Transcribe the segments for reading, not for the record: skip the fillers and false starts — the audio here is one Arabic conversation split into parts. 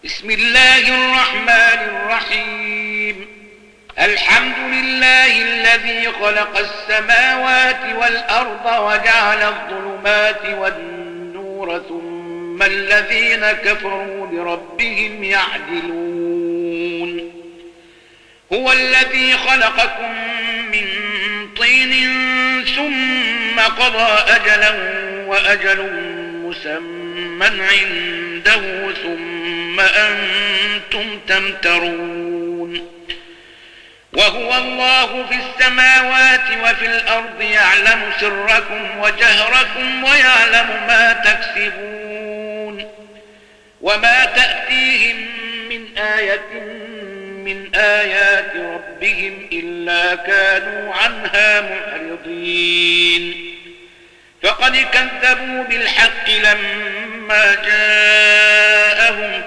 بسم الله الرحمن الرحيم. الحمد لله الذي خلق السماوات والأرض وجعل الظلمات والنور ثم الذين كفروا بربهم يعدلون. هو الذي خلقكم من طين ثم قضى أجلا وأجل مسمى عنده ثم أنتم تمترون. وهو الله في السماوات وفي الأرض يعلم سركم وجهركم ويعلم ما تكسبون. وما تأتيهم من آية من آيات ربهم إلا كانوا عنها معرضين. فقد كذبوا بالحق لما جاءهم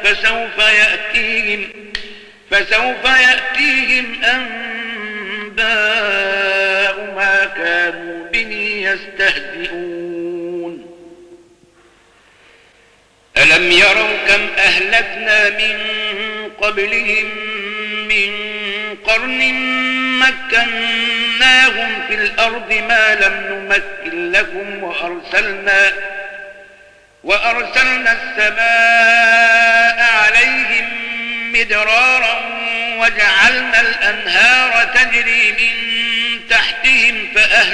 فسوف يأتيهم أنباء ما كانوا به يستهزئون. ألم يروا كم أهلكنا من قبلهم من قرن مكناهم في الأرض ما لم نمكن لكم وأرسلنا السماء عليهم مدرارا وجعلنا الأنهار تجري من تحتهم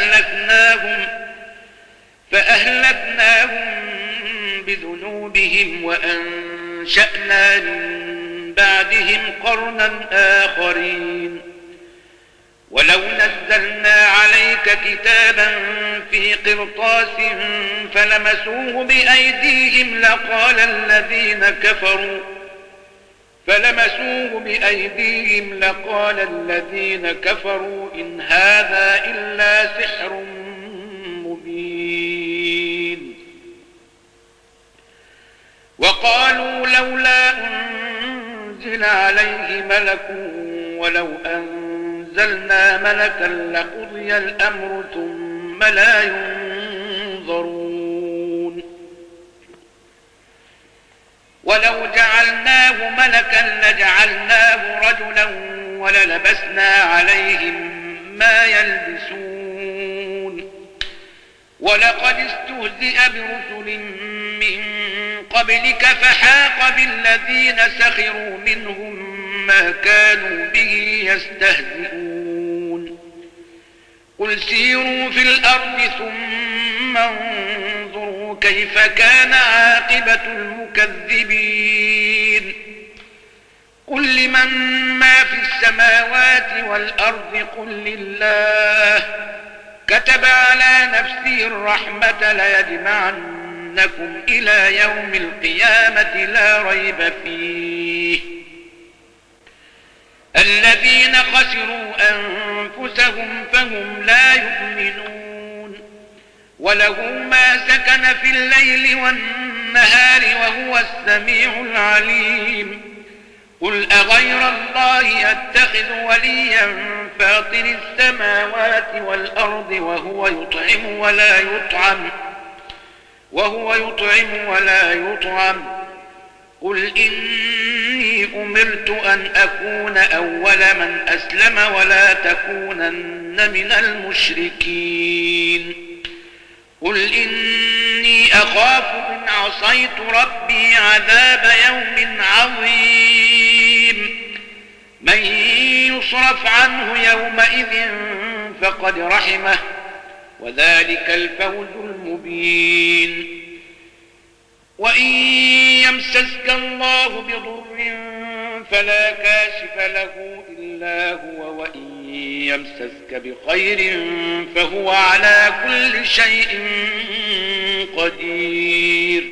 فأهلكناهم بذنوبهم وأنشأنا من بعدهم قرنا آخرين. ولو نزلنا عليك كتابا في قرطاس فلمسوه بأيديهم لقال الذين كفروا إن هذا إلا سحر مبين. وقالوا لولا أنزل عليه ملك ولو أنزلنا ملكا لقضي الأمر ثم لا ينظرون. ولو جعلناه ملكا لجعلناه رجلا وللبسنا عليهم ما يلبسون. ولقد استهزئ برسل من قبلك فحاق بالذين سخروا منهم ما كانوا به يستهزئون. قل سيروا في الأرض ثم انظروا كيف كان عاقبة المكذبين. قل لمن ما في السماوات والأرض قل لله كتب على نفسه الرحمة ليجمعنكم إلى يوم القيامة لا ريب فيه. الذين خسروا أنفسهم فهم لا يؤمنون. وله ما سكن في الليل والنهار وهو السميع العليم. قل أغير الله أتخذ وليا فاطر السماوات والأرض وهو يطعم ولا يطعم. قل إني أمرت أن أكون أول من أسلم ولا تكونن من المشركين. قل إني أخاف إن عصيت ربي عذاب يوم عظيم. من يصرف عنه يومئذ فقد رحمه وذلك الفوز المبين. وإن يمسسك الله بضر فلا كاشف له إلا هو وإن يمسسك بخير فهو على كل شيء قدير.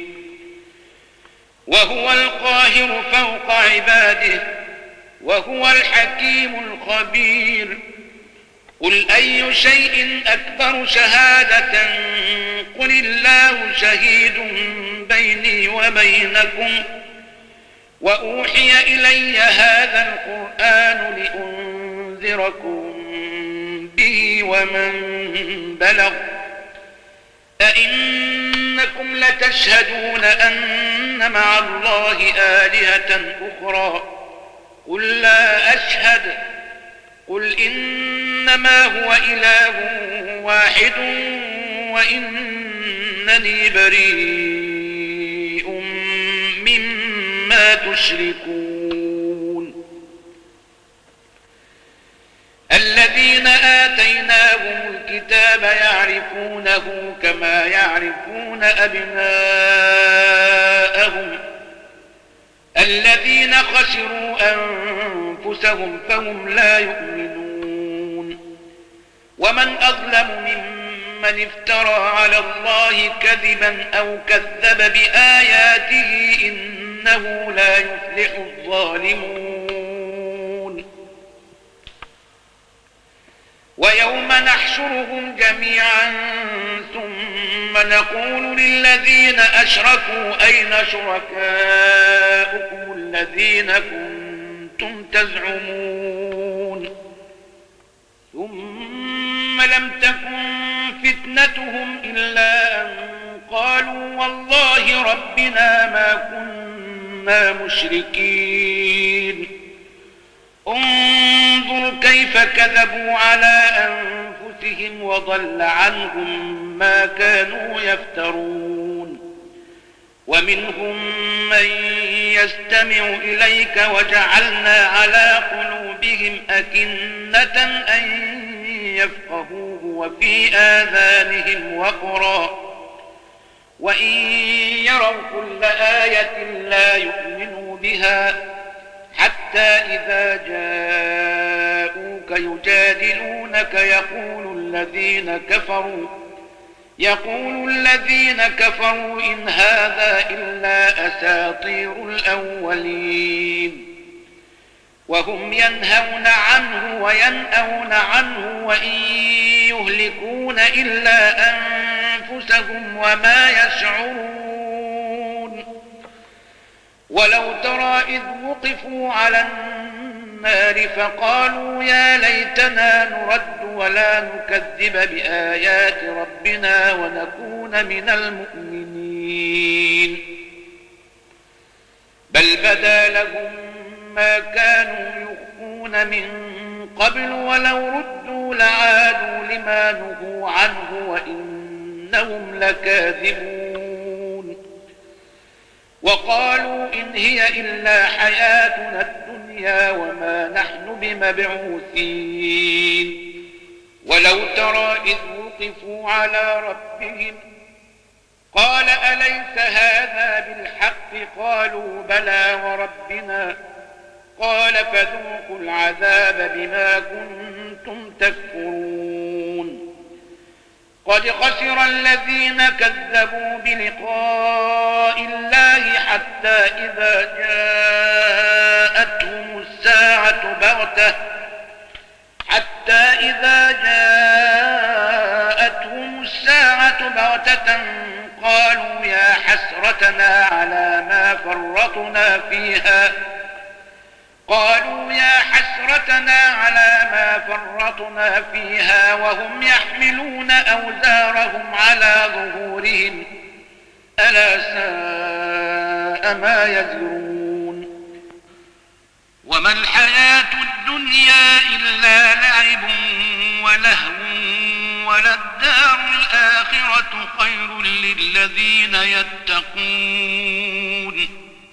وهو القاهر فوق عباده وهو الحكيم الخبير. قل أي شيء أكبر شهادة قل الله شهيد بيني وبينكم وأوحي إلي هذا القرآن لأنذركم به ومن بلغ أئنما إنكم لتشهدون أن مع الله آلهة أخرى قل لا أشهد قل إنما هو إله واحد وإنني بريء مما تشركون. الذين آتيناهم الكتاب يعرفونه كما يعرفون أبناءهم الذين خسروا أنفسهم فهم لا يؤمنون. ومن أظلم ممن افترى على الله كذبا أو كذب بآياته إنه لا يفلح الظالمون. ويوم نحشرهم جميعا ثم نقول للذين أشركوا أين شركاؤكم الذين كنتم تزعمون ثم لم تكن فتنتهم إلا أن قالوا والله ربنا ما كنا مشركين. انظر كيف كذبوا على أنفسهم وضل عنهم ما كانوا يفترون. ومنهم من يستمع إليك وجعلنا على قلوبهم أكنة أن يفقهوه وفي آذانهم وقرا وإن يروا كل آية لا يؤمنوا بها حتى إذا جاءوك يجادلونك يقول الذين كفروا إن هذا إلا أساطير الأولين. وهم ينهون عنه وينأون عنه وإن يهلكون إلا أنفسهم وما يشعرون. ولو ترى إذ وقفوا على النار فقالوا يا ليتنا نرد ولا نكذب بآيات ربنا ونكون من المؤمنين. بل بدا لهم ما كانوا يخفون من قبل ولو ردوا لعادوا لما نهوا عنه وإنهم لكاذبون. وقالوا إن هي إلا حياتنا الدنيا وما نحن بمبعوثين. ولو ترى إذ وقفوا على ربهم قال أليس هذا بالحق قالوا بلى وربنا قال فذوقوا العذاب بما كنتم تكفرون. قد خسر الذين كذبوا بلقاء الله حتى إذا جاءتهم الساعة بغتة قالوا يا حسرتنا على ما فرطنا فيها وهم يحملون أوزارهم على ظهورهم ألا ساء ما يزرون. وما الحياة الدنيا إلا لعب ولهو وللدار الآخرة خير للذين يتقون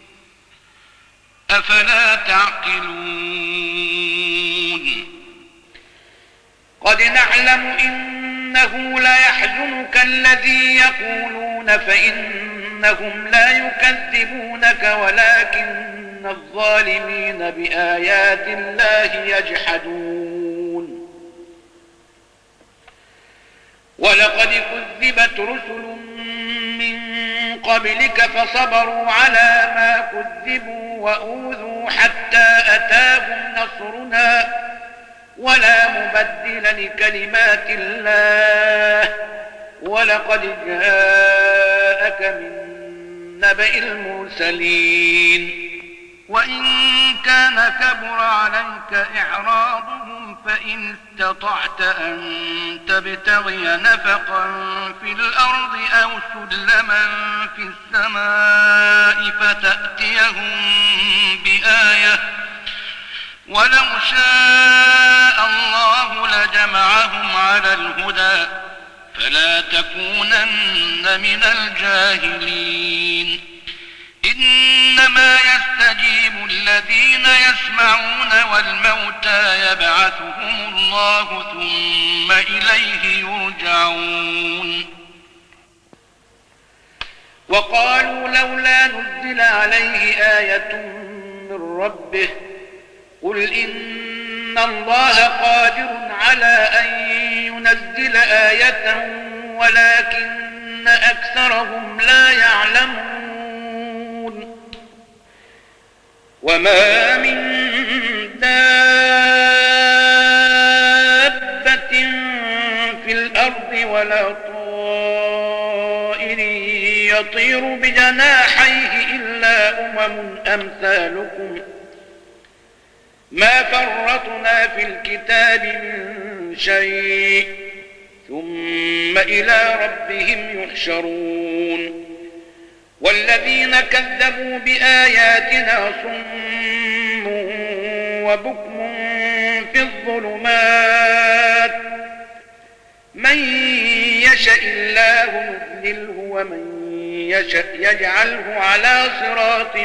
أفلا تعقلون. قد نعلم إنه ليحزنك الذي يقولون فإنهم لا يكذبونك ولكن الظالمين بآيات الله يجحدون. ولقد كذبت رسل من قبلك فصبروا على ما كذبوا وأوذوا حتى أتاهم نصرنا ولا مبدل لكلمات الله ولقد جاءك من نبأ المرسلين. وإن كان كبر عليك إعراضهم فإن استطعت أن تبتغي نفقا في الأرض أو سلما في السماء فتأتيهم بآية ولو شاء الله لجمعهم على الهدى فلا تكونن من الجاهلين إنما يستجيب الذين يسمعون والموتى يبعثهم الله ثم إليه يرجعون وقالوا لولا نزل عليه آية من ربه قل إن الله قادر على أن ينزل آية ولكن أكثرهم لا يعلمون وما من دابة في الأرض ولا طائر يطير بجناحيه إلا أمثالكم ما فرطنا في الكتاب من شيء ثم إلى ربهم يحشرون والذين كذبوا بآياتنا صم وبكم في الظلمات من يشاء الله يضلله ومن يشاء يجعله على صراط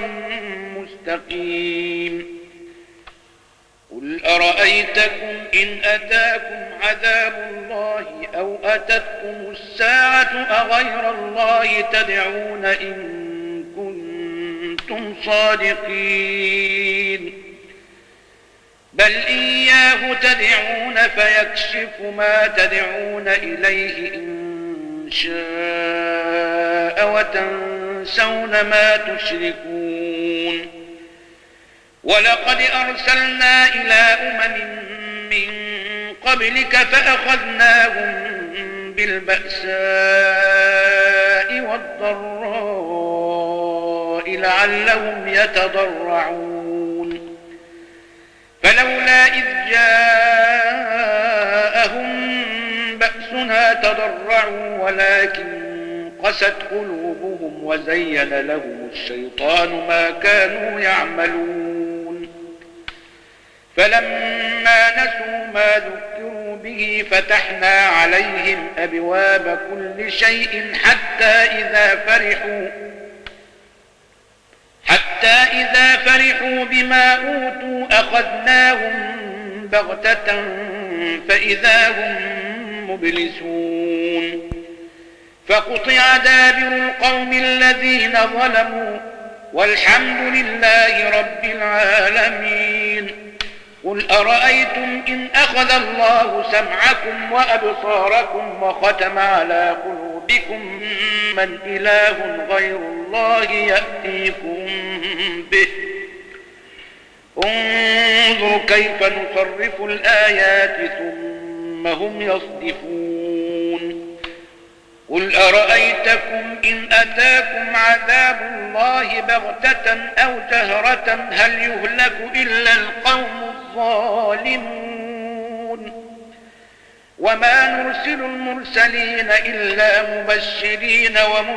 مستقيم قل أرأيتكم إن أتاكم عذاب الله أو أتتكم الساعة أغير الله تدعون إن كنتم صادقين بل إياه تدعون فيكشف ما تدعون إليه إن شاء وتنسون ما تشركون ولقد أرسلنا إلى من قبلك فأخذناهم بالبأساء والضراء لعلهم يتضرعون فلولا إذ جاءهم بأسنا تضرعوا ولكن قست قلوبهم وزين لهم الشيطان ما كانوا يعملون فلما نسوا ما ذكروا به فتحنا عليهم أبواب كل شيء حتى إذا فرحوا بما أوتوا أخذناهم بغتة فإذا هم مبلسون فقطع دابر القوم الذين ظلموا والحمد لله رب العالمين قل أرأيتم إن أخذ الله سمعكم وأبصاركم وختم على قلوبكم من إله غير الله يأتيكم به انظر كيف نصرف الآيات ثم هم يصدفون قل أرأيتكم إن أتاكم عذاب الله بغتة أو جهرة هل يهلك إلا القوم الظالمون وما نرسل المرسلين إلا مبشرين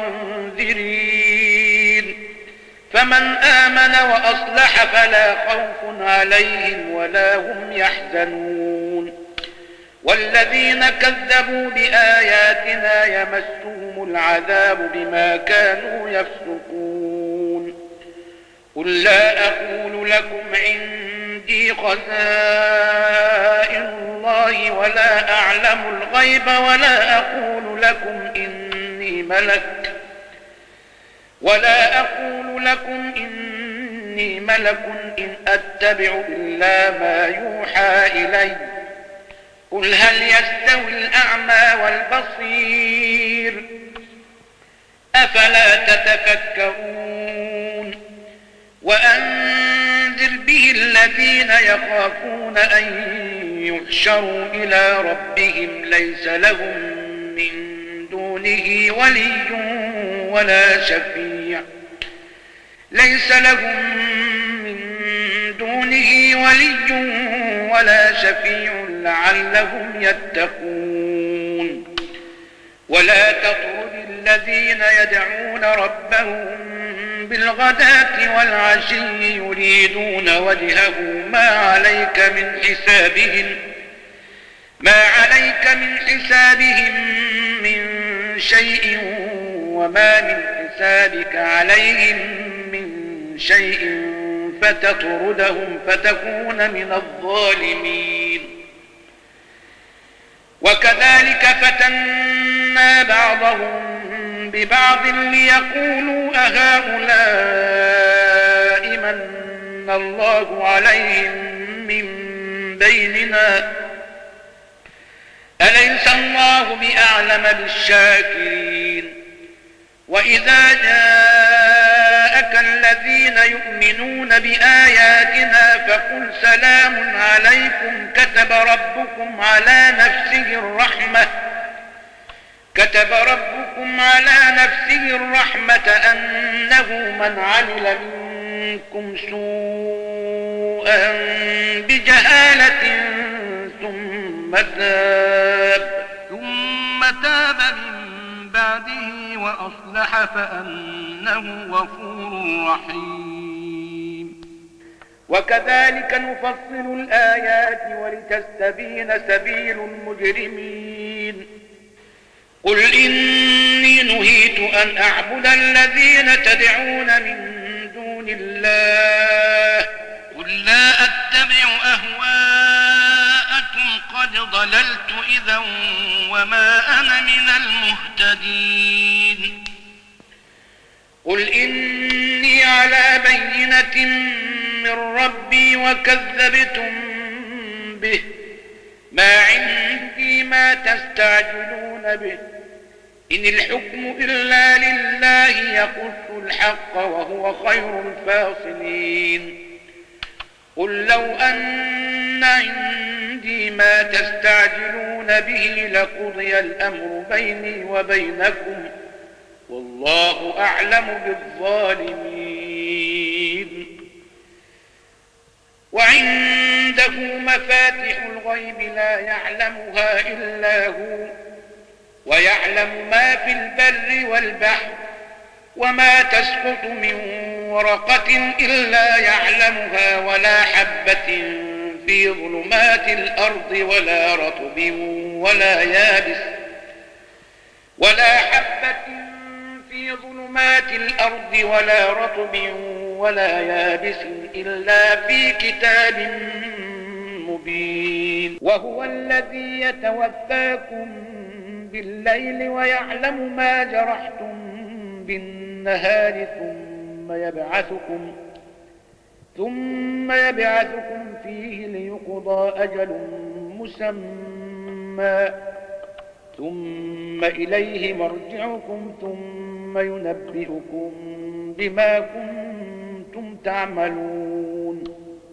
ومنذرين فمن آمن وأصلح فلا خوف عليهم ولا هم يحزنون والذين كذبوا بآياتنا يمسهم العذاب بما كانوا يفسقون قل لا أقول لكم عندي خزائن الله ولا أعلم الغيب ولا أقول لكم إني ملك إن أتبع إلا ما يوحى إلي قل هل يستوي الأعمى والبصير أفلا تتفكرون وأنذر به الذين يخافون أن يحشروا إلى ربهم ليس لهم من دونه ولي ولا شفيع لعلهم يتقون ولا تطرد الذين يدعون ربهم بالغداة والعشي يريدون وجهه ما عليك من حسابهم من شيء وما من حسابك عليهم من شيء فتطردهم فتكون من الظالمين وكذلك فتنا بعضهم ببعض ليقولوا أهؤلاء من الله عليهم من بيننا أليس الله بأعلم بالشاكرين وإذا جاءك الذين يؤمنون بآياتنا فقل سلام عليكم كتب ربكم على نفسه الرحمة أنه من عمل منكم سوءا بجهالة ثم تاب من بعده وأصلح فأنه غفور رحيم وكذلك نفصل الآيات ولتستبين سبيل المجرمين قل إني نهيت أن أعبد الذين تدعون من دون الله قل لا أتبع أهواءكم قد ضللت إذا وما أنا من المهتدين قل إني على بينة من ربي وكذبتم به ما عندي ما تستعجلون به إن الحكم إلا لله يقص الحق وهو خير الفاصلين قل لو أن عندي ما تستعجلون به لقضي الأمر بيني وبينكم والله أعلم بالظالمين وعنده مفاتح الغيب لا يعلمها إلا هو ويعلم ما في البر والبحر وما تسقط من ورقة إلا يعلمها ولا حبة في ظلمات الأرض ولا رطب ولا يابس إلا في كتاب مبين وهو الذي يتوفاكم بالليل ويعلم ما جرحتم بالنهار ثم يبعثكم فيه ليقضى أجل مسمى ثم إليه مرجعكم ثم ينبئكم بما كنتم تعملون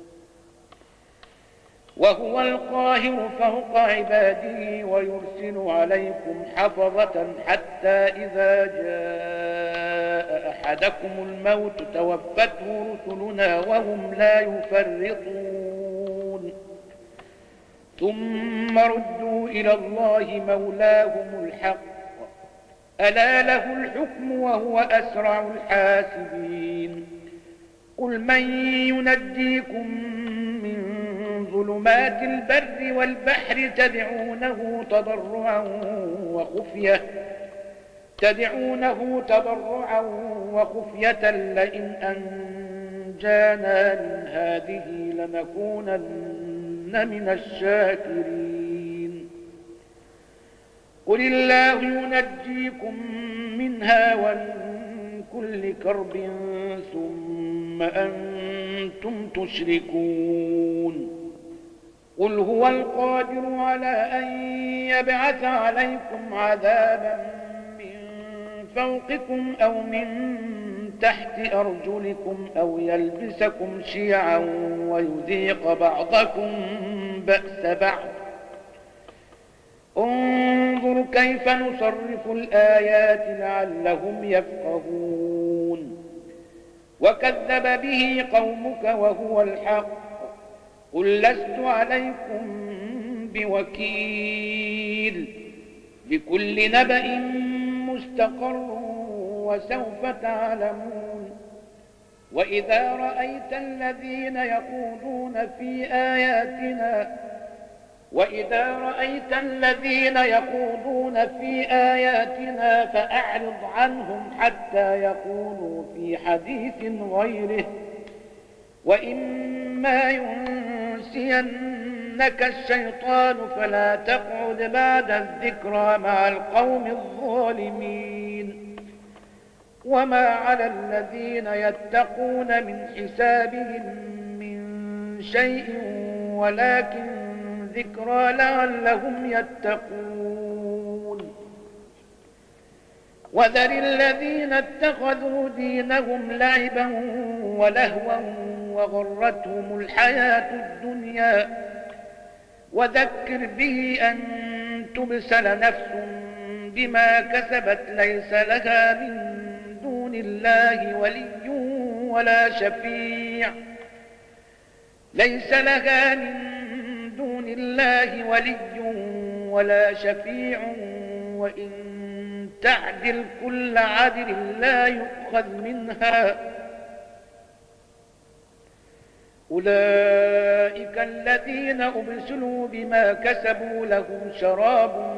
وهو القاهر فوق عباده ويرسل عليكم حفظة حتى إذا جاء أحدكم الموت توفته رسلنا وهم لا يفرطون ثم ردوا إلى الله مولاهم الحق ألا له الحكم وهو أسرع الحاسبين قل من ينجيكم من ظلمات البر والبحر تدعونه تضرعا وخفية لئن أنجانا من هذه لنكونن من الشاكرين قل الله ينجيكم منها ومن كل كرب ثم أنتم تشركون قل هو القادر على أن يبعث عليكم عذابا من فوقكم أو من تحت أرجلكم أو يلبسكم شيعا ويذيق بعضكم بأس بعض انظر كيف نصرف الآيات لعلهم يفقهون وكذب به قومك وهو الحق قل لست عليكم بوكيل لكل نبأ مستقر وسوف تعلمون وإذا رأيت الذين يخوضون في آياتنا فأعرض عنهم حتى يقولوا في حديث غيره وإما ينسينك الشيطان فلا تقعد بعد الذكرى مع القوم الظالمين وما على الذين يتقون من حسابهم من شيء ولكن ذكرى لعلهم يتقون وذر الذين اتخذوا دينهم لعبا ولهوا وغرتهم الحياة الدنيا وذكر به أن تبسل نفس بما كسبت ليس لها من دون الله ولي ولا شفيع وإن تعدل كل عدل لا يؤخذ منها أولئك الذين أبسلوا بما كسبوا لهم شراب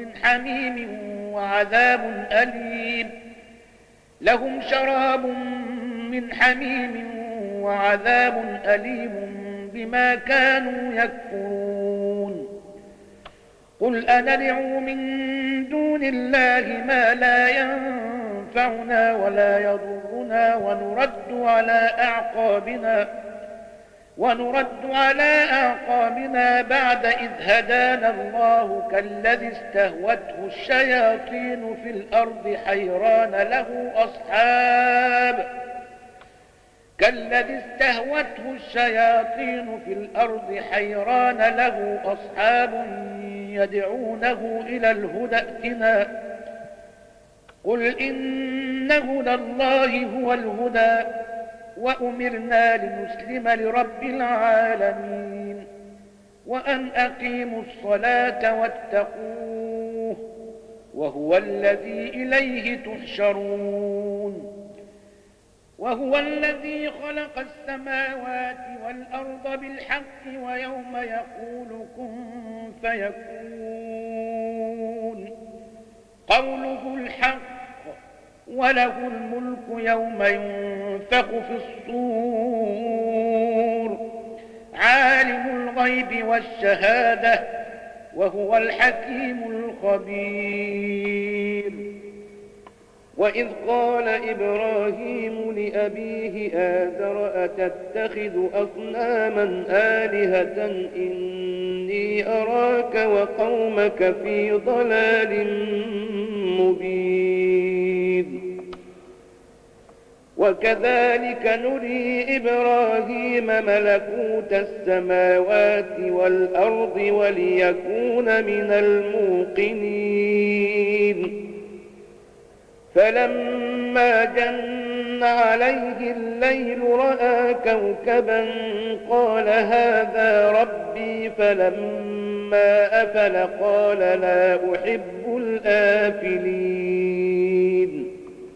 من حميم وعذاب أليم بما كانوا يكفرون قل أندعو من دون الله ما لا ينفعنا ولا يضرنا ونرد على أعقابنا بعد إذ هدانا الله كالذي استهوته الشياطين في الأرض حيران له أصحاب يدعونه إلى الهدى ائتنا قل إن هدى الله هو الهدى وأمرنا لنسلم لرب العالمين وأن أقيموا الصلاة واتقوه وهو الذي إليه تحشرون وهو الذي خلق السماوات والأرض بالحق ويوم يقول كن فيكون قوله الحق وله الملك يوم ينفخ في الصور عالم الغيب والشهادة وهو الحكيم الخبير وإذ قال إبراهيم لأبيه آزر أتتخذ أصناما آلهة إني أراك وقومك في ضلال مبين وكذلك نري إبراهيم ملكوت السماوات والأرض وليكون من الموقنين فلما جن عليه الليل رأى كوكبا قال هذا ربي فلما أفل قال لا أحب الآفلين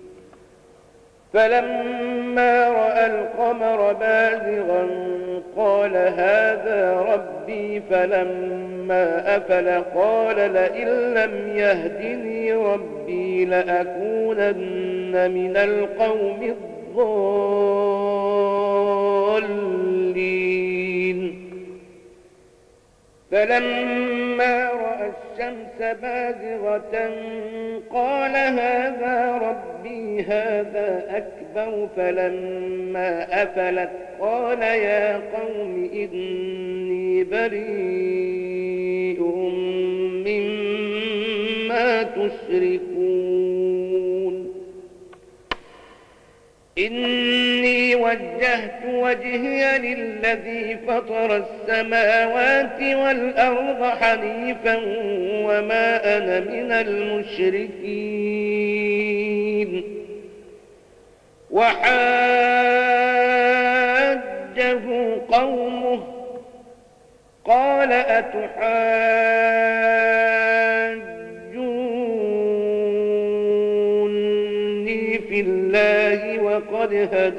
فلما رأى القمر بازغا قال هذا ربي فلما أفل قال لئن لم يهدني ربي لأكونن من القوم الضالين فلما رأى الشمس بازغة قال هذا ربي هذا أكبر فلما أفلت قال يا قوم إني بريء مما تشركون إني وجهت وجهي للذي فطر السماوات والأرض حنيفا وما أنا من المشركين وحاجه قومه قال أتحاجوني في الله وقد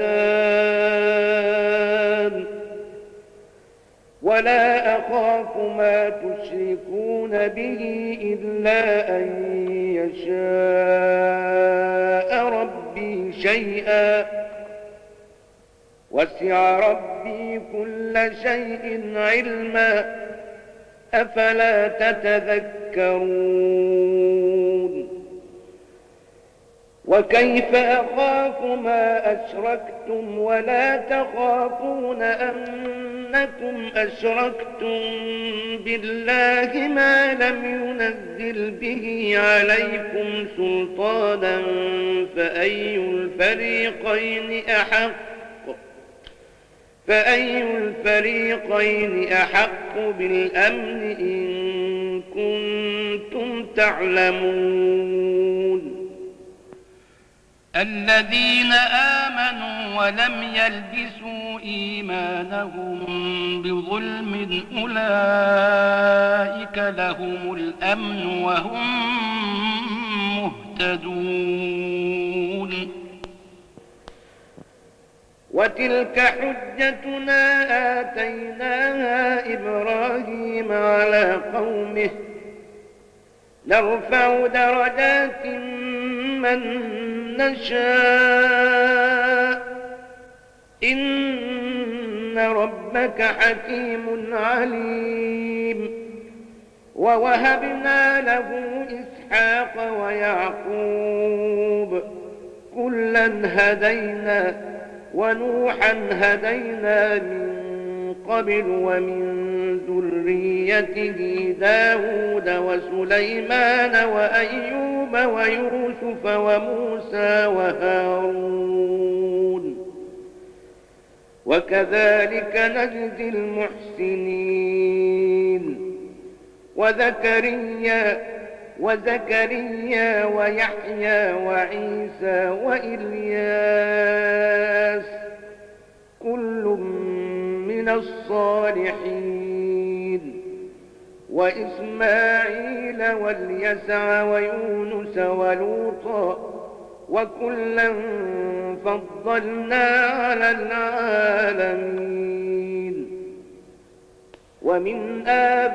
هدان ولا أخاف ما تشركون به إلا أن يشاء ربي شيئا وسع ربي كل شيء علما أفلا تتذكرون وكيف أخاف ما أشركتم ولا تخافون أنكم أشركتم بالله ما لم ينزل به عليكم سلطانا فأي الفريقين أحق بالأمن إن كنتم تعلمون الذين آمنوا ولم يلبسوا إيمانهم بظلم أولئك لهم الأمن وهم مهتدون وتلك حجتنا آتيناها إبراهيم على قومه نرفع درجات من نشاء إن ربك حكيم عليم ووهبنا له إسحاق ويعقوب كلا هدينا ونوحا هدينا من قبل ومن ذريته داود وسليمان وأيوب ويوسف وموسى وهارون وكذلك نجزي المحسنين وزكريا ويحيى وعيسى وإلياس كل من الصالحين وإسماعيل واليسع ويونس ولوطا وكلا فضلنا على العالمين ومن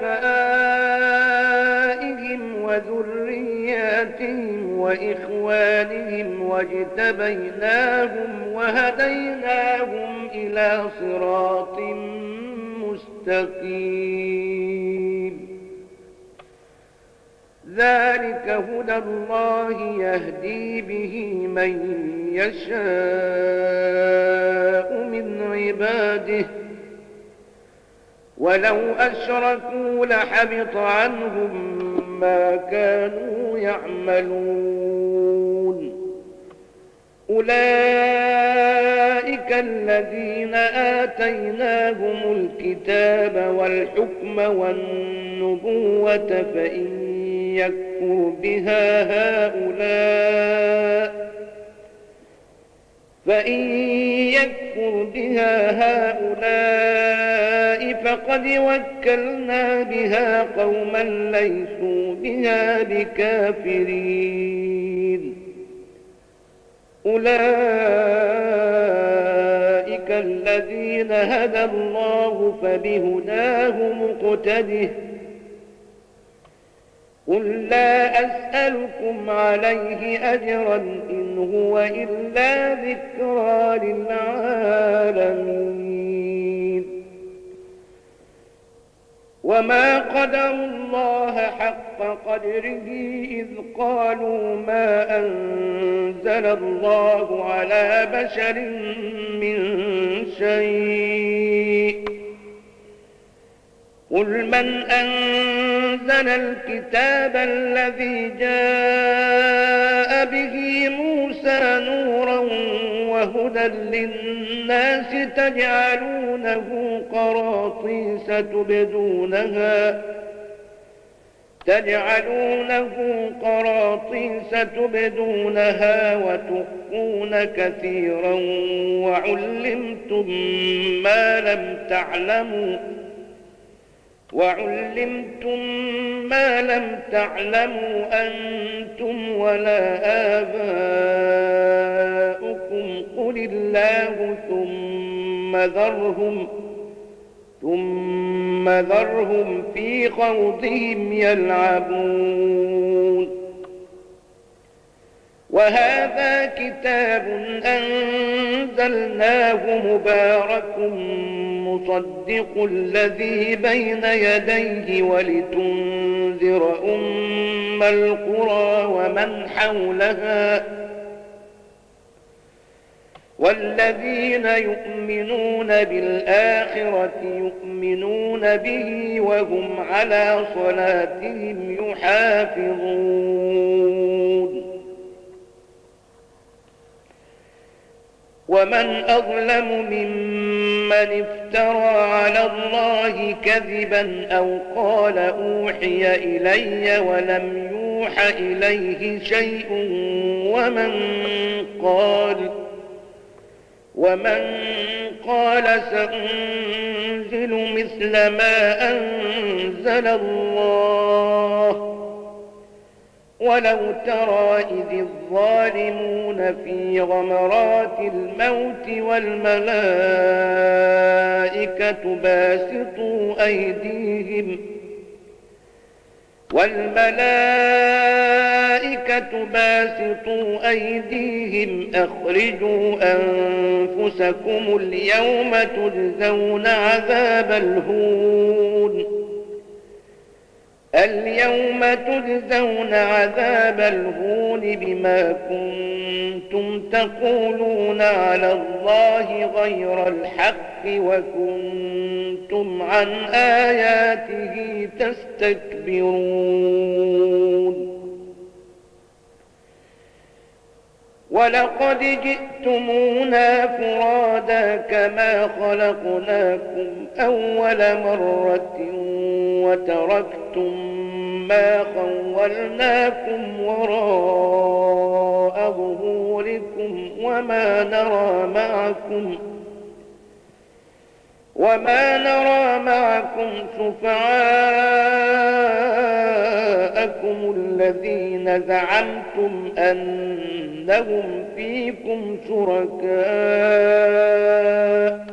آبائهم وذرياتهم وإخوانهم واجتبيناهم وهديناهم إلى صراط مستقيم ذلك هدى الله يهدي به من يشاء من عباده ولو أشركوا لحبط عنهم ما كانوا يعملون أولئك الذين آتيناهم الكتاب والحكم والنبوة فإن يكفر بها هؤلاء فقد وكلنا بها قوما ليسوا بها بكافرين أولئك الذين هدى الله فبهداه مقتده قل لا أسألكم عليه أجرا إن هو إلا ذكرى للعالمين وما قدروا الله حق قدره إذ قالوا ما أنزل الله على بشر من شيء قل من أنزل الكتاب الذي جاء به موسى نورا وهدى للناس تجعلونه قراطيس تبدونها وتخفون كثيرا وعلمتم ما لم تعلموا أنتم ولا آباؤكم قل الله ثم ذرهم في خوضهم يلعبون. وهذا كتاب أنزلناه مبارك مصدق الذي بين يديه ولتنذر أم القرى ومن حولها والذين يؤمنون بالآخرة يؤمنون به وهم على صلاتهم يحافظون. ومن أظلم ممن افترى على الله كذبا أو قال أوحي إلي ولم يوح إليه شيء ومن قال سأنزل مثل ما أنزل الله. ولو ترى إذ الظالمون في غمرات الموت والملائكة باسطوا أيديهم أخرجوا أنفسكم اليوم تجزون عذاب الهون بما كنتم تقولون على الله غير الحق وكنتم عن آياته تستكبرون. ولقد جئتمونا فرادا كما خلقناكم أول مرة وتركتم ما خولناكم وراء ظهوركم وما نرى معكم شفعاءكم الذين زعمتم أنهم فيكم شركاء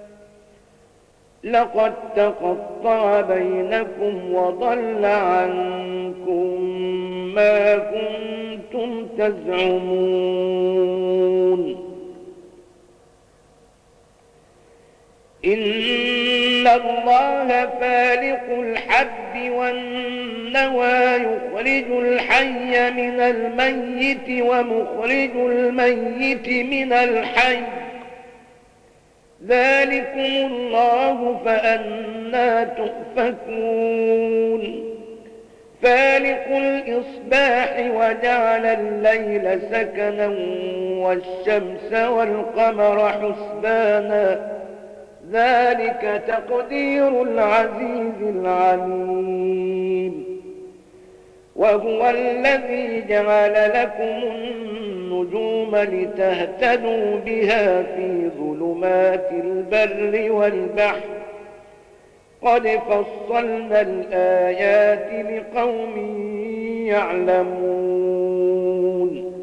لقد تقطع بينكم وضل عنكم ما كنتم تزعمون. إن الله فالق الحب والنوى يخرج الحي من الميت ومخرج الميت من الحي ذلكم الله فأنى تؤفكون. فالق الإصباح وجعل الليل سكنا والشمس والقمر حسبانا ذلك تقدير العزيز العليم. وهو الذي جعل لكم النجوم لتهتدوا بها في ظلمات البر والبحر قد فصلنا الآيات لقوم يعلمون.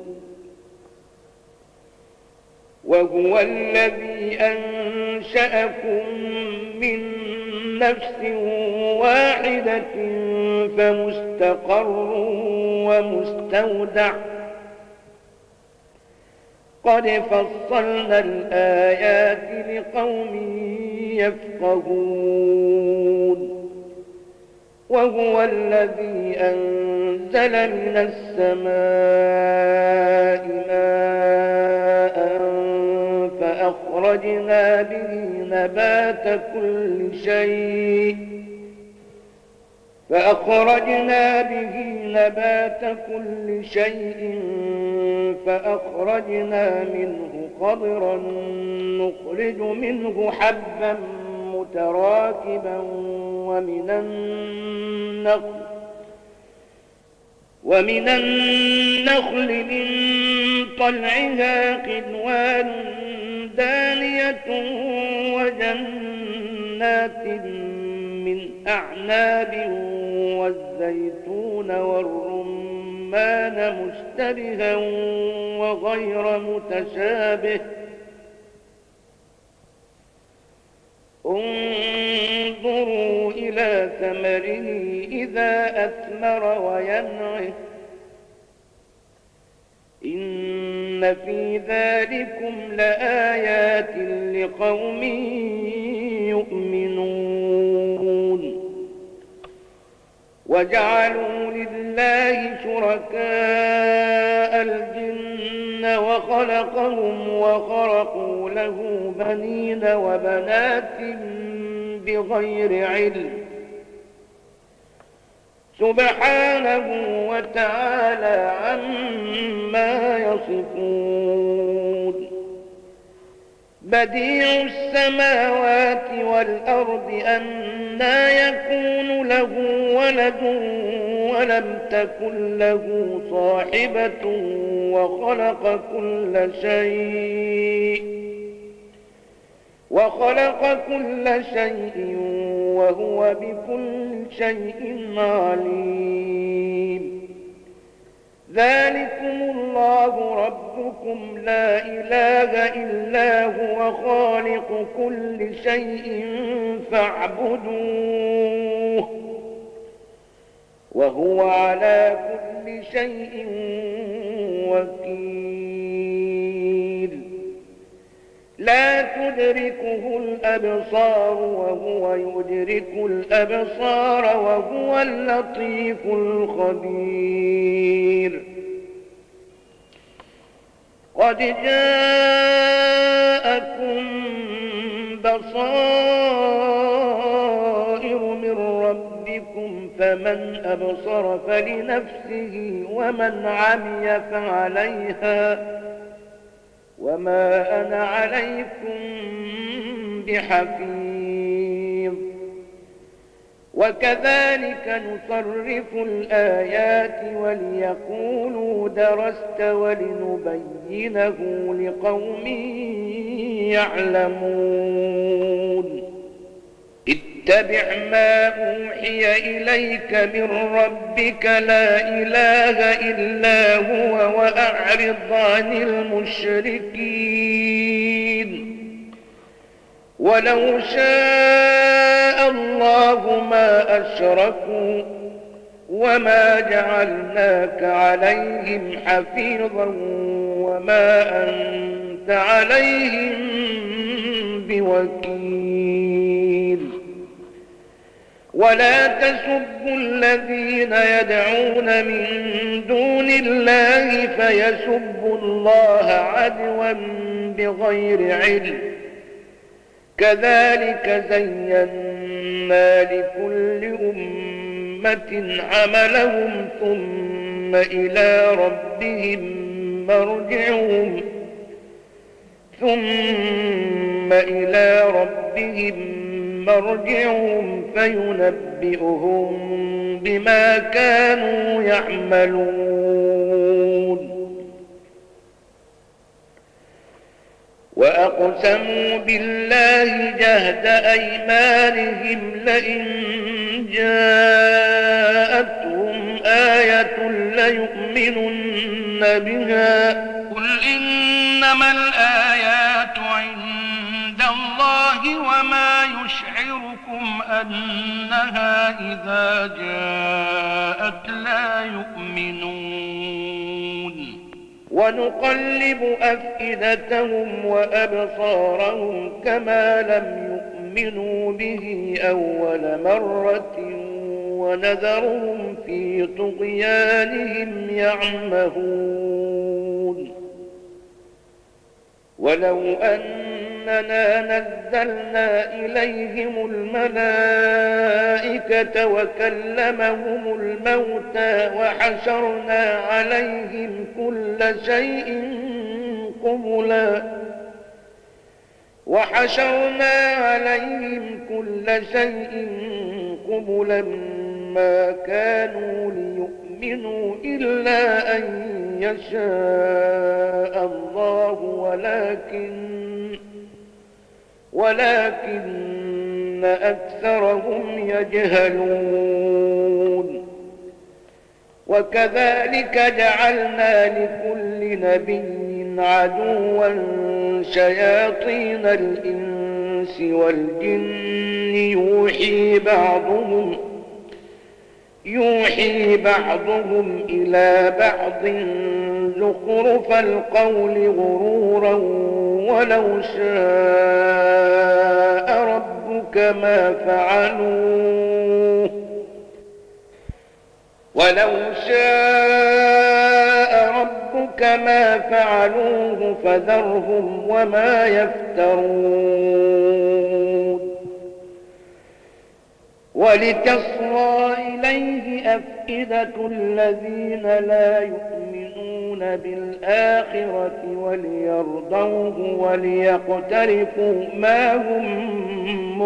وهو الذي أنشأكم من نفس واحدة فمستقر ومستودع قد فصلنا الآيات لقوم يفقهون. وهو الذي أنزل من السماء ماء فأخرجنا به نبات كل شيء فأخرجنا منه خضرا نخرج منه حبا متراكبا ومن النخل من طلعها قنوان دانية وجنات من أعناب والزيتون والرمان مشتبها وغير متشابه انظروا إلى ثمره إذا أثمر وينعه إن في ذلكم لآيات لقوم يؤمنون وجعلوا لله شركاء الجن وخلقهم وخرقوا له بنين وبنات بغير علم سبحانه وتعالى عما يصفون بديع السماوات والأرض أنى يكون له ولد ولم تكن له صاحبة وخلق كل شيء وهو بكل شيء عليم ذلكم الله ربكم لا إله إلا هو خالق كل شيء فاعبدوه وهو على كل شيء وكيل لا تدركه الأبصار وهو يدرك الأبصار وهو اللطيف الخبير قد جاءكم بصائر من ربكم فمن أبصر فلنفسه ومن عمي فعليها وما أنا عليكم بحفيظ وكذلك نصرف الآيات وليقولوا درست ولنبينه لقوم يعلمون اتبع ما أوحي إليك من ربك لا إله إلا هو وأعرض عن المشركين ولو شاء الله ما أشركوا وما جعلناك عليهم حفيظا وما أنت عليهم بوكيل ولا تسبوا الذين يدعون من دون الله فيسبوا الله عدوا بغير علم كذلك زينا لكل أمة عملهم ثم إلى ربهم مرجعهم فينبئهم بما كانوا يعملون وأقسموا بالله جهد أيمانهم لئن جاءتهم آية ليؤمنن بها قل إنما الآيات عند الله وما يشعركم أنها إذا جاءت لا يؤمنون ونقلب أفئدتهم وأبصارهم كما لم يؤمنوا به أول مرة ونذرهم في طغيانهم يعمهون ولو أننا نزلنا إليهم الملائكة وكلمهم الموتى وحشرنا عليهم كل شيء قبلا ما كانوا ليؤمنوا إلا أن يشاء الله ولكن أكثرهم يجهلون وكذلك جعلنا لكل نبي عدوا شياطين الإنس والجن يوحي بعضهم إلى بعض زخرف القول غرورا ولو شاء ربك ما فعلوه فذرهم وما يفترون ولتصغى إليه أفئدة الذين لا يؤمنون بالآخرة وليرضوه وليقترفوا ما هم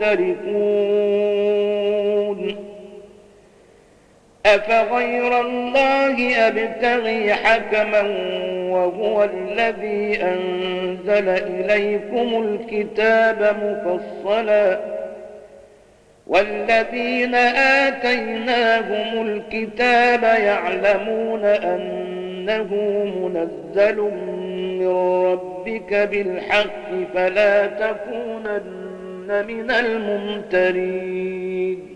مقترفون أفغير الله أبتغي حكما وهو الذي أنزل إليكم الكتاب مفصلا والذين آتيناهم الكتاب يعلمون أنه منزل من ربك بالحق فلا تكونن من الممترين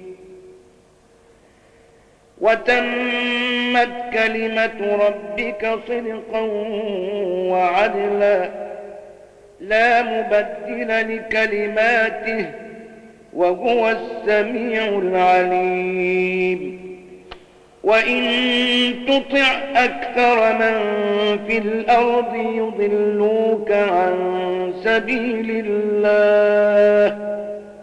وتمت كلمة ربك صدقا وعدلا لا مبدل لكلماته وهو السميع العليم وإن تطع أكثر من في الأرض يضلوك عن سبيل الله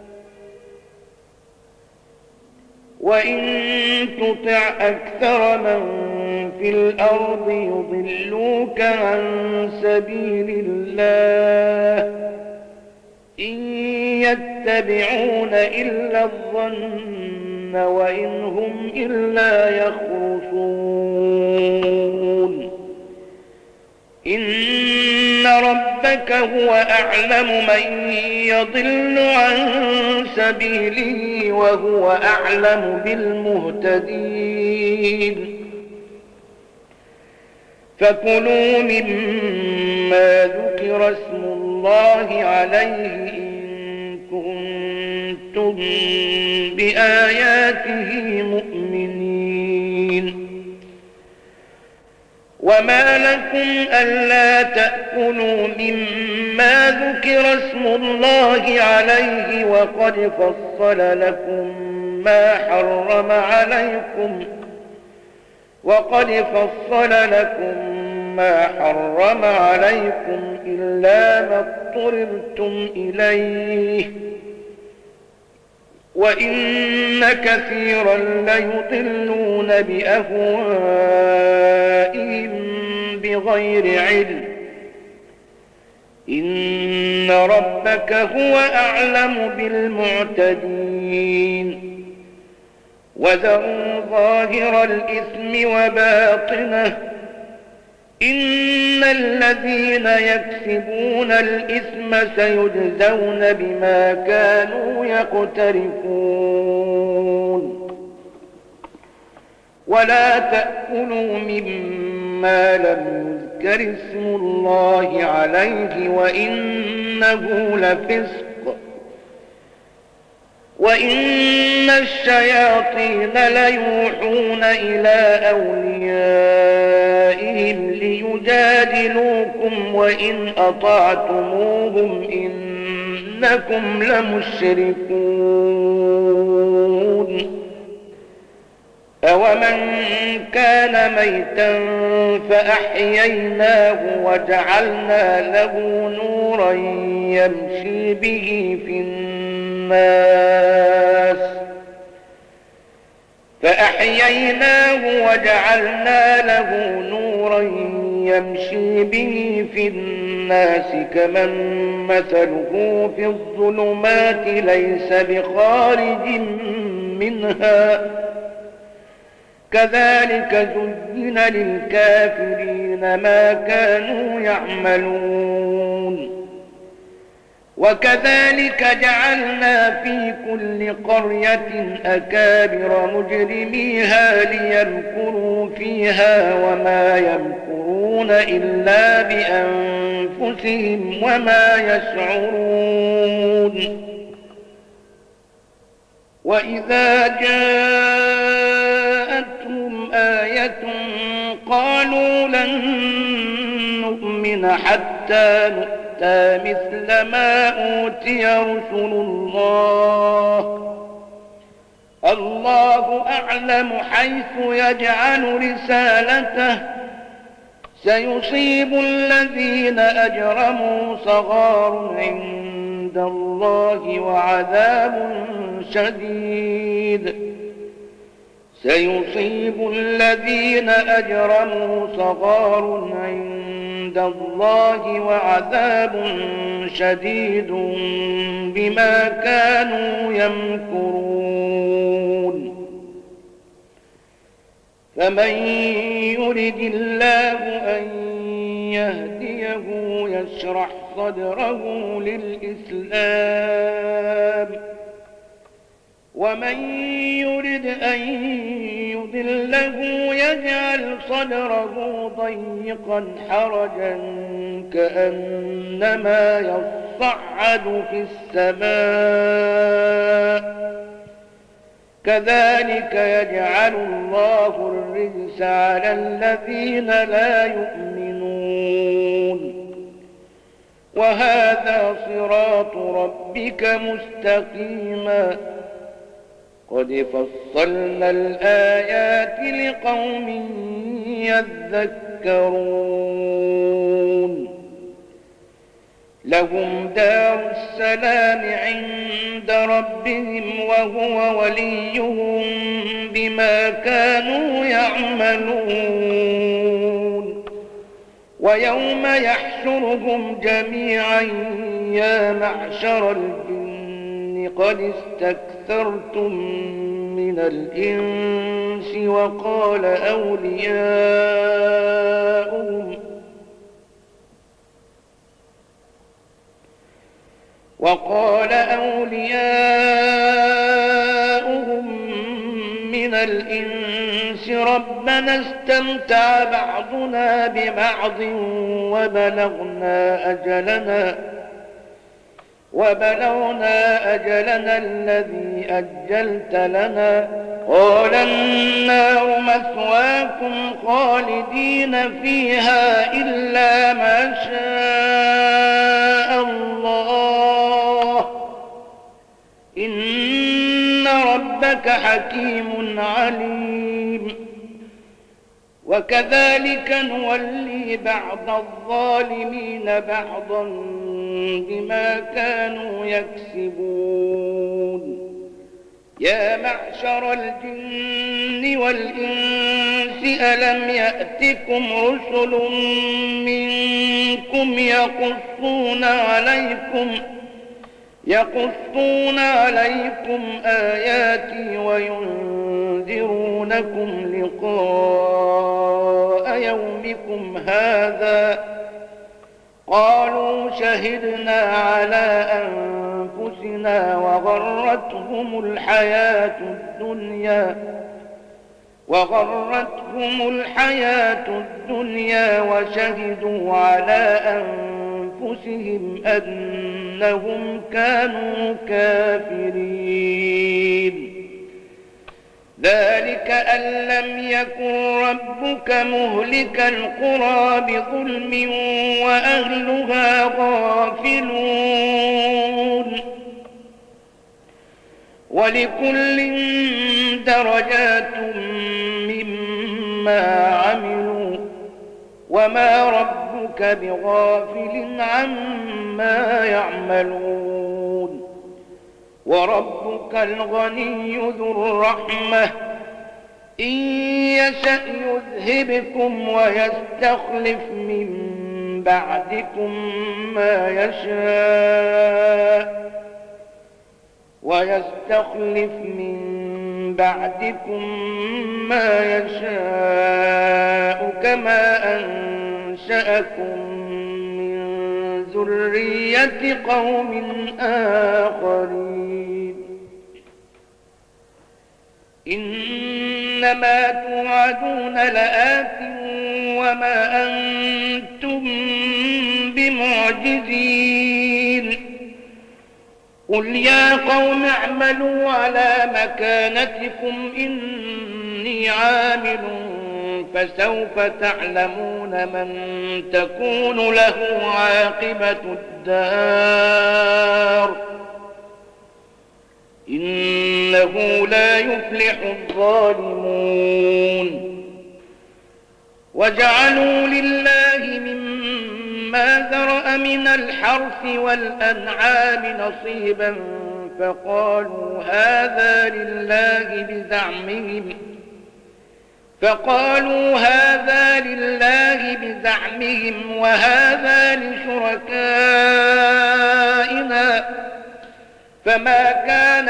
إن يتبعون إلا الظن وإن هم إلا يخرصون إن ربك هو أعلم من يضل عن سبيله وهو أعلم بالمهتدين فكلوا مما ذكر اسم الله عليه إن كنتم بآياته مؤمنين وما لكم ألا تأكلوا مما ذكر اسم الله عليه وقد فصل لكم ما حرم عليكم إلا ما اضطررتم إليه وإن كثيرا ليضلون بأهوائهم بغير علم إن ربك هو أعلم بالمعتدين وذروا ظاهر الإثم وباطنه إن الذين يكسبون الإثم سيجزون بما كانوا يقترفون ولا تأكلوا مما لم يذكر اسم الله عليه وإنه لفسق وإن الشياطين ليوحون إلى أوليائهم ليجادلوكم وإن أطعتموهم إنكم لمشركون أومن كان ميتا فأحييناه وجعلنا له نورا يمشي به في الناس كمن مثله في الظلمات ليس بخارج منها كذلك زين للكافرين ما كانوا يعملون وكذلك جعلنا في كل قرية أكابر مجرميها ليمكروا فيها وما يمكرون إلا بأنفسهم وما يشعرون وإذا جاءتهم آية قالوا لن نؤمن حتى نؤمن مثل ما أوتي رسل الله أعلم حيث يجعل رسالته سيصيب الذين أجرموا صغار عند الله وعذاب شديد سيصيب الذين أجرموا صغار عند الله وعذاب شديد بما كانوا يمكرون فمن يرد الله أن يهديه يشرح صدره للإسلام ومن يرد أن يضله يجعل صدره ضيقا حرجا كأنما يصعد في السماء كذلك يجعل الله الرجس على الذين لا يؤمنون وهذا صراط ربك مستقيما قد فصلنا الآيات لقوم يذكرون لهم دار السلام عند ربهم وهو وليهم بما كانوا يعملون ويوم يحشرهم جميعا يا معشر الجن قد استكثرتم من الإنس وقال أولياؤهم من الإنس ربنا استمتع بعضنا ببعض وبلغنا أجلنا الذي أجلت لنا قال النار مثواكم خالدين فيها إلا ما شاء الله إن ربك حكيم عليم وكذلك نولي بعض الظالمين بعضا بما كانوا يكسبون يا معشر الجن والإنس ألم يأتكم رسل منكم يقصون عليكم آياتي وينذرونكم لقاء يومكم هذا قالوا شهدنا على أنفسنا وغرتهم الحياة الدنيا وشهدوا على أنفسهم أنهم كانوا كافرين ذلك أن لم يكن ربك مهلك القرى بظلم وأهلها غافلون ولكل درجات مما عملوا وما ربك بغافل عما يعملون وربك الغني ذو الرحمة إن يشأ يذهبكم ويستخلف من بعدكم ما يشاء كما أنشأكم من ذرية ذرية قوم آخرين إنما توعدون لآت وما أنتم بمعجزين قل يا قوم اعملوا على مكانتكم إني عامل فسوف تعلمون من تكون له عاقبة الدار إنه لا يفلح الظالمون وجعلوا لله مما ذرأ من الحرث والأنعام نصيبا فقالوا هذا لله بزعمهم وهذا لشركائنا فما كان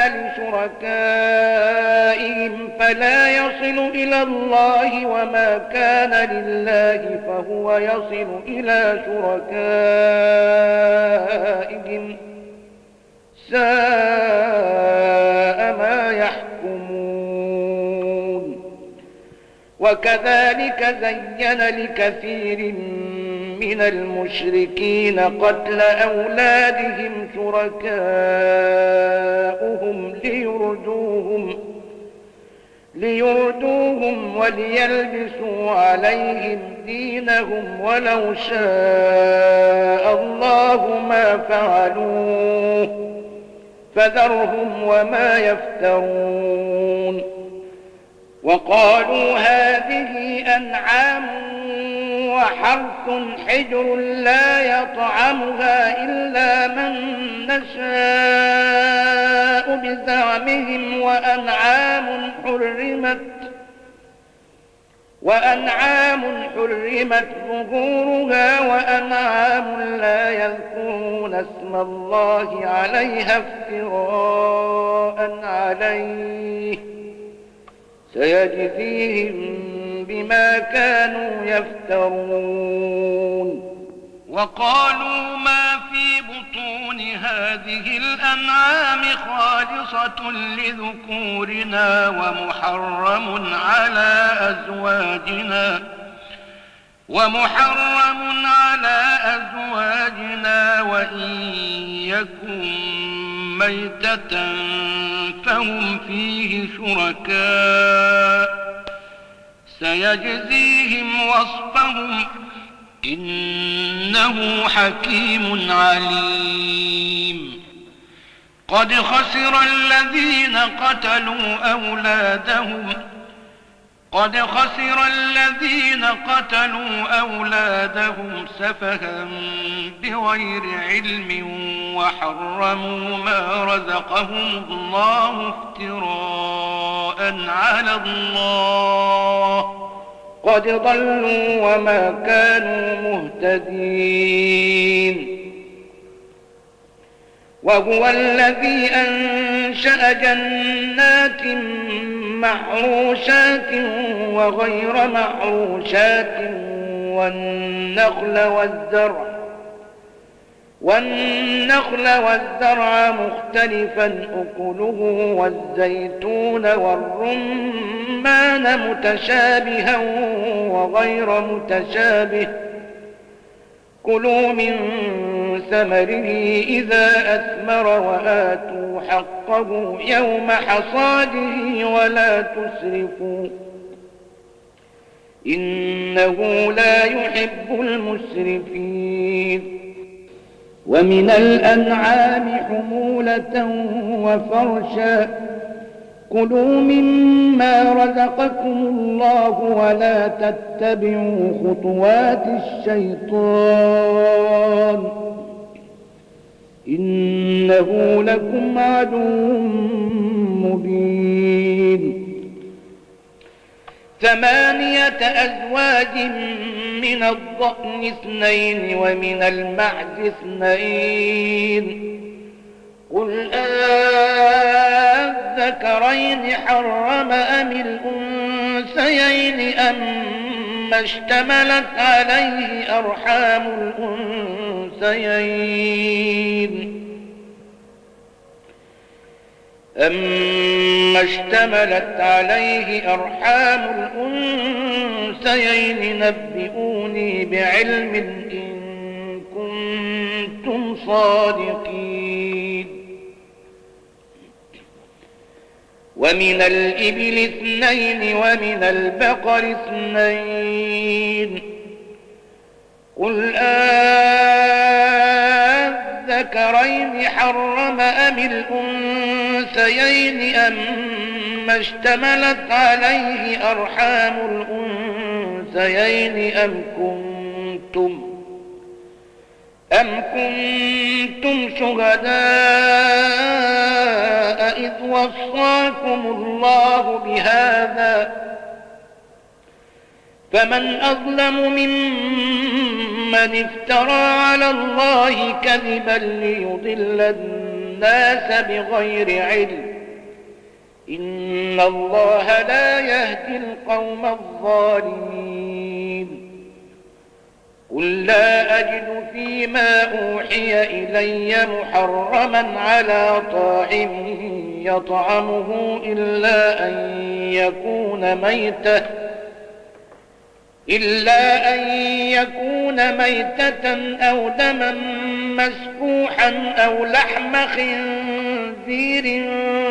لشركائهم فلا يصل إلى الله وما كان لله فهو يصل إلى شركائهم ساء ما يحكمون وكذلك زين لكثير من المشركين قتل أولادهم شركاؤهم ليردوهم وليلبسوا عليهم دينهم ولو شاء الله ما فعلوه فذرهم وما يفترون وقالوا هذه أنعام وحرث حجر لا يطعمها إلا من نشاء بزعمهم وأنعام حرمت ظهورها وأنعام لا يذكرون اسم الله عليها افتراء عليه سيجزيهم بما كانوا يفترون وقالوا ما في بطون هذه الأنعام خالصة لذكورنا ومحرم على أزواجنا وإن يكن ميتة فهم فيه شركاء سيجزيهم وصفهم إنه حكيم عليم قد خسر الذين قتلوا أولادهم سفها بغير علم وحرموا ما رزقهم الله افتراء على الله قد ضلوا وما كانوا مهتدين وهو الذي أنشأ جنات معروشات وغير معروشات والنخل والزرع مختلفا أكله والزيتون والرمان متشابها وغير متشابه كلوا من ثمره إذا أثمر وآتوا حقه يوم حصاده ولا تسرفوا إنه لا يحب المسرفين ومن الأنعام حمولة وفرشا كلوا مما رزقكم الله ولا تتبعوا خطوات الشيطان إنه لكم عدو مبين 8 أزواج من الضأن 2 ومن المعز 2 قل أذكرين حرم أم الأنثيين أم اشتملت عليه أرحام الأنثيين أما اشتملت عليه أرحام الأنثيين نبئوني بعلم إن كنتم صادقين ومن الإبل 2 ومن البقر 2 قل الذكرين حرم أم الأنثيين أما اشتملت عليه أرحام الأنثيين أم كنتم شهداء إذ وصاكم الله بهذا فمن أظلم ممن افترى على الله كذبا ليضل الناس بغير علم إن الله لا يهدي القوم الظالمين قل لا أجد فيما أوحي إلي محرما على طاعم يطعمه إلا أن يكون ميتة أو دما مسفوحا أو لحم خنزير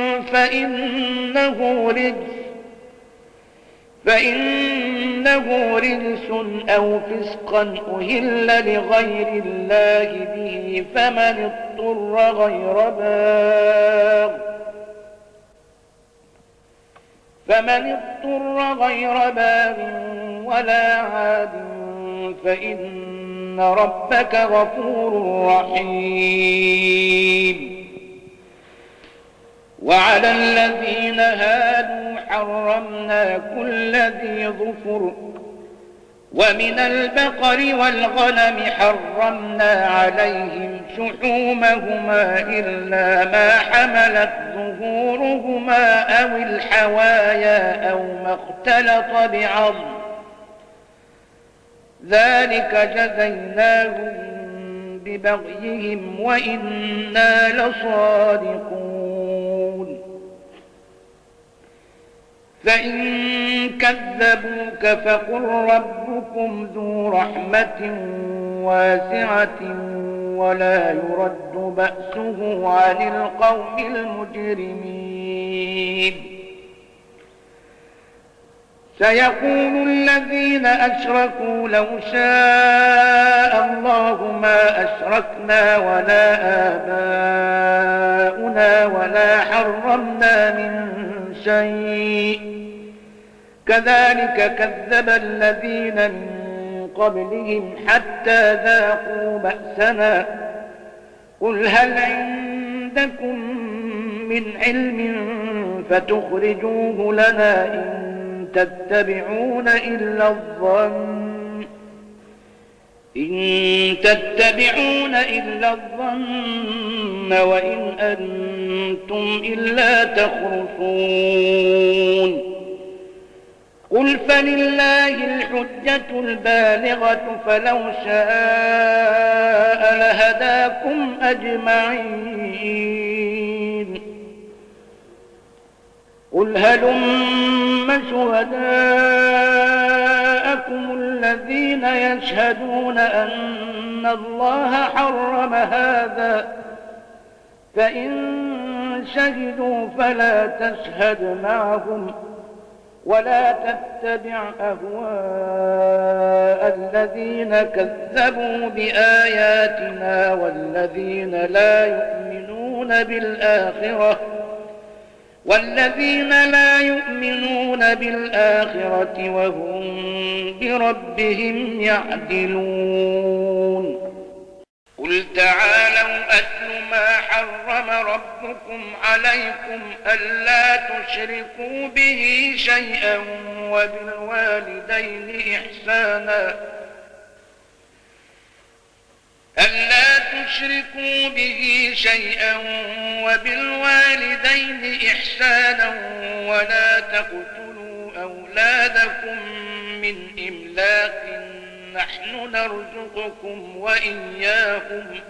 فإنه رجس أو فسقا أهل لغير الله به فمن اضطر غير باغ ولا عاد فإن ربك غفور رحيم وعلى الذين هادوا حرمنا كل ذي ظفر ومن البقر والغنم حرمنا عليهم شحومهما إلا ما حملت ظهورهما أو الحوايا أو ما اختلط بعظم ذلك جزيناهم ببغيهم وإنا لصادقون فإن كذبوك فقل ربكم ذو رحمة واسعة ولا يرد بأسه عن القوم المجرمين سيقول الذين أشركوا لو شاء الله ما أشركنا ولا آباؤنا ولا حرمنا من شيء كذلك كذب الذين من قبلهم حتى ذاقوا بأسنا قل هل عندكم من علم فتخرجوه لنا إن تتبعون إلا الظن وإن أنتم إلا تخرصون قل فلله الحجة البالغة فلو شاء لهداكم أجمعين قل هلم شهداءكم الذين يشهدون أن الله حرم هذا فإن شهدوا فلا تشهد معهم ولا تتبع أهواء الذين كذبوا بآياتنا والذين لا يؤمنون بالآخرة وهم بربهم يعدلون قل تعالوا أتل ما حرم ربكم عليكم ألا تشركوا به شيئا وبالوالدين إحسانا ولا تقتلوا أولادكم من إملاق نحن نرزقكم وإياهم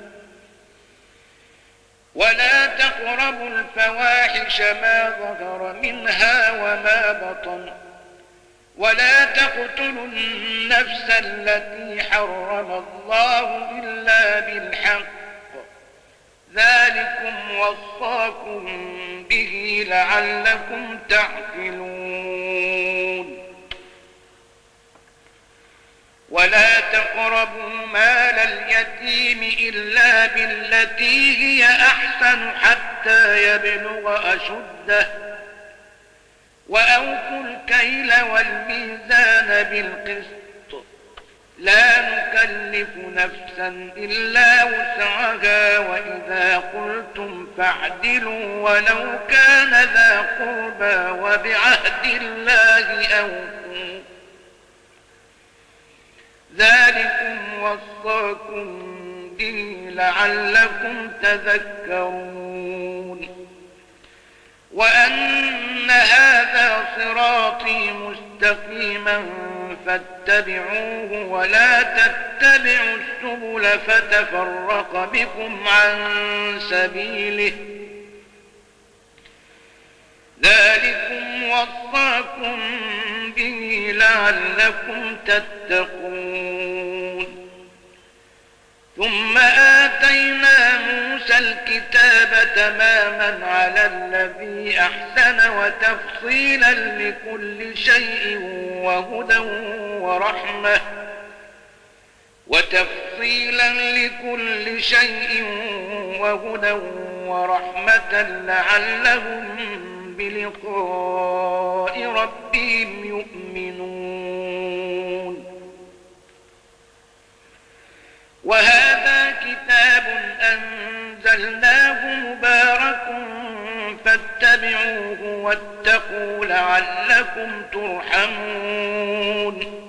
ولا تقربوا الفواحش ما ظهر منها وما بطن ولا تقتلوا النفس التي حرم الله إلا بالحق ذلكم وصاكم به لعلكم تعقلون ولا تقربوا مال اليتيم إلا بالتي هي أحسن حتى يبلغ أشده وأوفوا الكيل والميزان بالقسط لا نكلف نفسا إلا وسعها وإذا قلتم فاعدلوا ولو كان ذا قربى وبعهد الله أوفوا ذلكم وصاكم به لعلكم تذكرون وأن هذا صراطي مستقيما فاتبعوه ولا تتبعوا السبل فتفرق بكم عن سبيله ذلكم وصاكم به لعلكم تتقون ثم آتينا موسى الكتاب تماما على الذي أحسن وتفصيلا لكل شيء وهدى ورحمة لعلهم بلقاء ربهم يؤمنون وهذا كتاب أنزلناه مبارك فاتبعوه واتقوا لعلكم ترحمون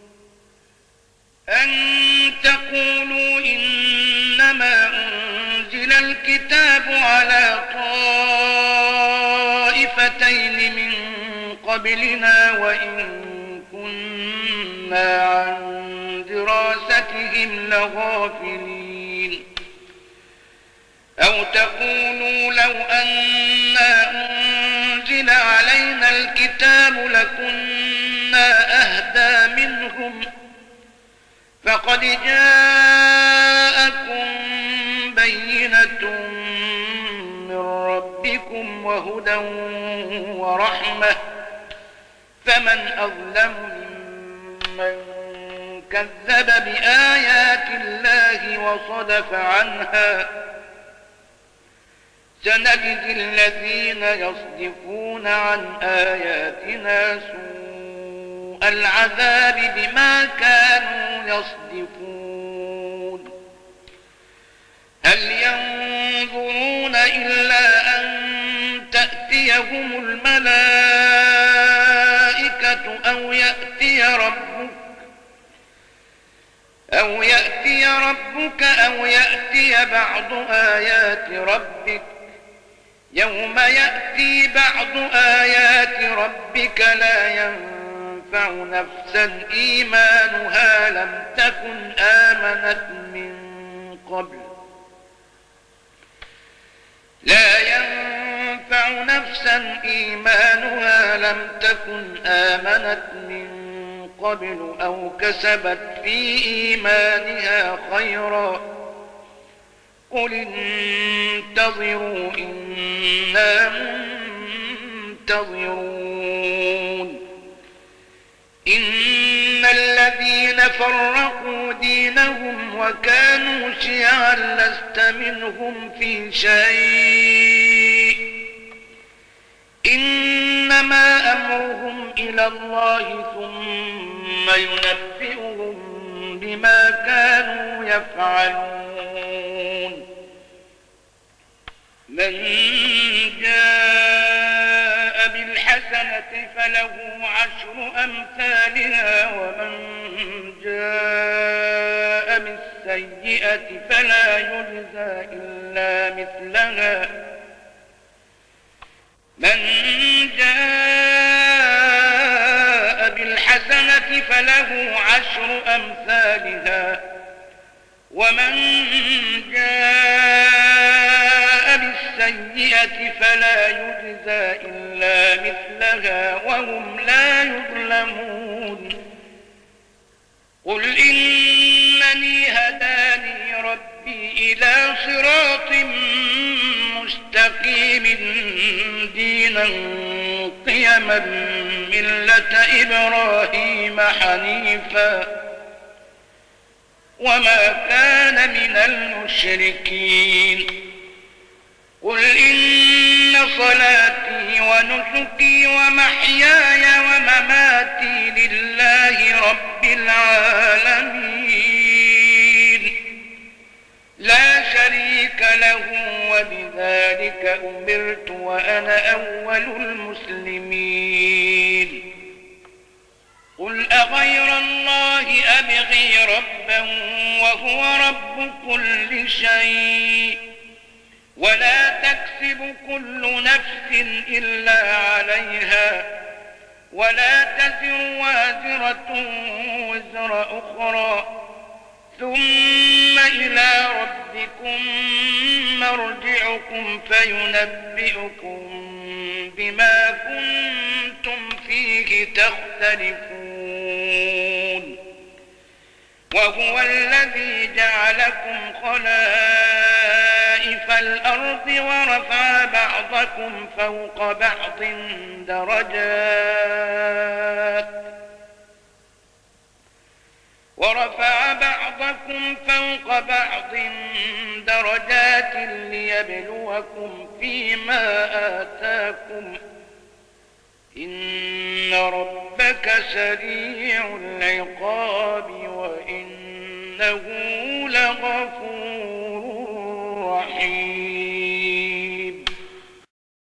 أن تقولوا إنما أنزل الكتاب على طائفتين من قبلنا وإن كنا عن دراستهم لغافلين أو تقولوا لو أنا أنزل علينا الكتاب لكنا أهدى منهم فقد جاءكم بينة من ربكم وهدى ورحمة فمن أظلم ممن كذب بآيات الله وصدف عنها سنجزي الذين يصدفون عن آياتنا سوء العذاب بما كانوا يصدفون هل ينظرون إلا أن تأتيهم الملائكة أو يأتي ربك أو يأتي بعض آيات ربك يوم يأتي بعض آيات ربك لا ينفع نفسا إيمانها لم تكن آمنت من قبل أو كسبت في إيمانها خيرا قل انتظروا إنا منتظرون إن الذين فرقوا دينهم وكانوا شيعا لست منهم في شيء إنما أمرهم إلى الله ثم ينبئهم بما كانوا يفعلون من جاء بالحسنة فله 10 أمثالها ومن جاء بالسيئة فلا يجزى إلا مثلها من جاء بالحسنة الحسنة فله عشر أمثالها ومن جاء بالسيئة فلا يجزى إلا مثلها وهم لا يظلمون قل إنني هداني ربي إلى صراط مستقيم دينا قيما ملة إبراهيم حنيفا وما كان من المشركين قل إن صلاتي ونسكي ومحياي ومماتي لله رب العالمين لا شريك له وبذلك أمرت وأنا أول المسلمين قل أغير الله أبغي ربا وهو رب كل شيء ولا تكسب كل نفس إلا عليها ولا تزر وازرة وزر أخرى ثم إلى ربكم مرجعكم فينبئكم بما كنتم فيه تختلفون وهو الذي جعلكم خلائف الأرض ورفع بعضكم فوق بعض درجات ليبلوكم فيما آتاكم إن ربك سريع العقاب وإنه لغفور